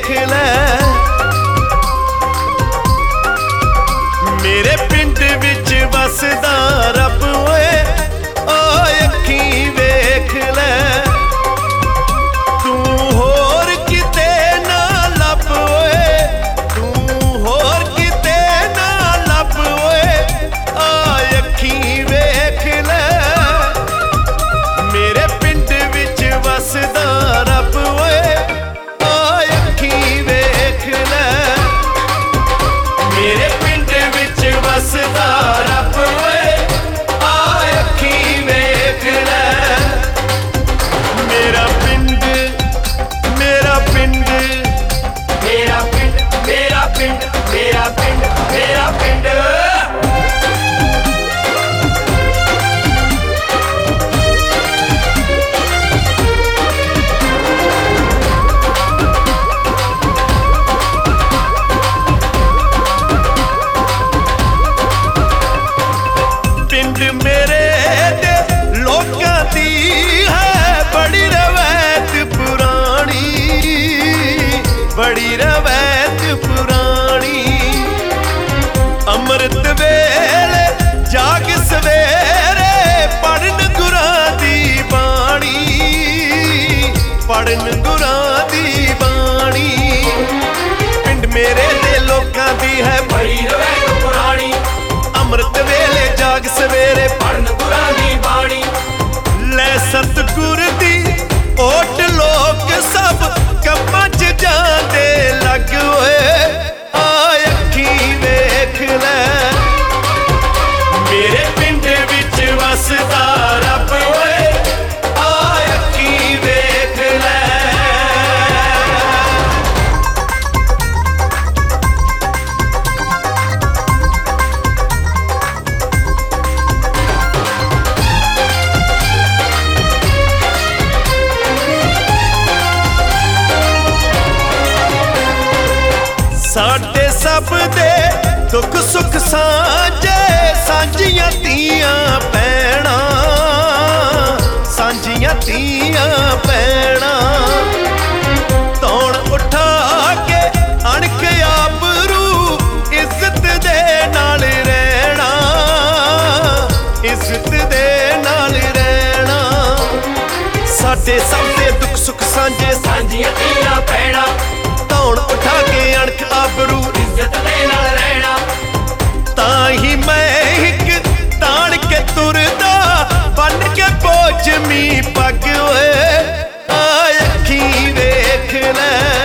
ਵੇਖ ਲੈ। ਮੇਰੇ ਪਿੰਡ ਵਿੱਚ ਵਸਦਾ ਰੱਬ ਓਏ ਓ ਅੱਖੀਂ ਵੇਖ ਲੈ। ਤੂੰ ਹੋਰ ਕਿਤੇ ਨਾ ਲੱਭ ਓਏ, ਤੂੰ ਹੋਰ ਕਿਤੇ ਨਾ ਲੱਭ ਓਏ ਆ ਅੱਖੀਂ ਵੇਖ ਲੈ। ਮੇਰੇ ਪਿੰਡ ਵਿੱਚ ਵਸਦਾ ਰੱਬ ਓਏ ਆ ਅੱਖੀਂ ਵੇਖ ਲੈ। ਮੇਰੇ ਪਿੰਡ ਵਿੱਚ ਵਸਦਾ ਰੱਬ ਓਏ ਆ ਅੱਖੀਂ ਵੇਖ ਲੈ। ਮੇਰਾ ਪਿੰਡ ਮੇਰਾ ਪਿੰਡ ਮੇਰਾ ਪਿੰਡ ਮੇਰਾ ਪਿੰਡ ਮੇਰਾ ਪਿੰਡ ਮੇਰਾ ਪਿੰਡ। ਪਿੰਡ ਮੇਰੇ ਦੇ ਲੋਕਾਂ ਦੀ ਹੈ ਬੜੀ ਰਵਾਇਤ ਪੁਰਾਣੀ, ਬੜੀ ਰਵਾਇਤ ਪੁਰਾਣੀ। ਅੰਮ੍ਰਿਤ ਵੇਲੇ ਜਾਗ ਸਵੇਰੇ ਪੜ੍ਹਨ ਗੁਰਾਂ ਦੀ ਬਾਣੀ, ਪੜ੍ਹਨ ਗੁਰਾਂ ਦੀ ਬਾਣੀ। ਪਿੰਡ ਮੇਰੇ ਦੇ ਲੋਕਾਂ ਦੀ ਹੈ ਬੜੀ ਰਵਾਇਤ ਪੁਰਾਣੀ। ਅੰਮ੍ਰਿਤ ਵੇਲੇ ਜਾਗ ਸਵੇਰੇ ਪੜ੍ਹਨ ਗੁਰਾਂ ਦੀ ਬਾਣੀ। ਲੈ ਸਤਿਗੁਰ ਦੀ ਓਟ ਲੋਕ ਸਭ ਕੰਮਾਂ 'ਚ ਜਾਂਦੇ ਲੱਗ ਓਏ ਆ ਅੱਖੀਂ ਵੇਖ ਲੈ। ਮੇਰੇ ਪਿੰਡ ਵਿੱਚ ਵਸਦਾ ਰੱਬ ਓਏ ਆ ਅੱਖੀਂ ਵੇਖ ਲੈ। ਸਾਡੇ ਸਭ ਦੇ ਦੁੱਖ ਸੁੱਖ ਸਾਂਝੇ, ਸਾਂਝੀਆਂ ਧੀਆਂ ਭੈਣਾਂ, ਸਾਂਝੀਆਂ ਧੀਆਂ ਭੈਣਾਂ। ਧੌਣ ਉਠਾ ਕੇ ਅਣਖ ਆਬਰੂ ਇੱਜ਼ਤ ਦੇ ਨਾਲ ਰਹਿਣਾ, ਇੱਜ਼ਤ ਦੇ ਨਾਲ ਰਹਿਣਾ। ਸਾਡੇ ਸਭ ਦੇ ਦੁੱਖ ਸੁੱਖ ਸਾਂਝੇ, ਸਾਂਝੀਆਂ ਧੀਆਂ ਭੈਣਾਂ। ਧੌਣ ਉਠਾ ਕੇ ਅਣਖ ਆਬਰੂ ਇੱਜ਼ਤ ਦੇ ਨਾਲ ਰਹਿਣਾ। ਤਾਂ ਹੀ ਮੈਂ ਇੱਕ ਤਾਣ ਕੇ ਤੁਰਦਾ ਬੰਨ ਕੇ ਪੋਚਮੀ ਪੱਗ ਓਏ ਆ ਅੱਖੀਂ ਵੇਖ ਲੈ।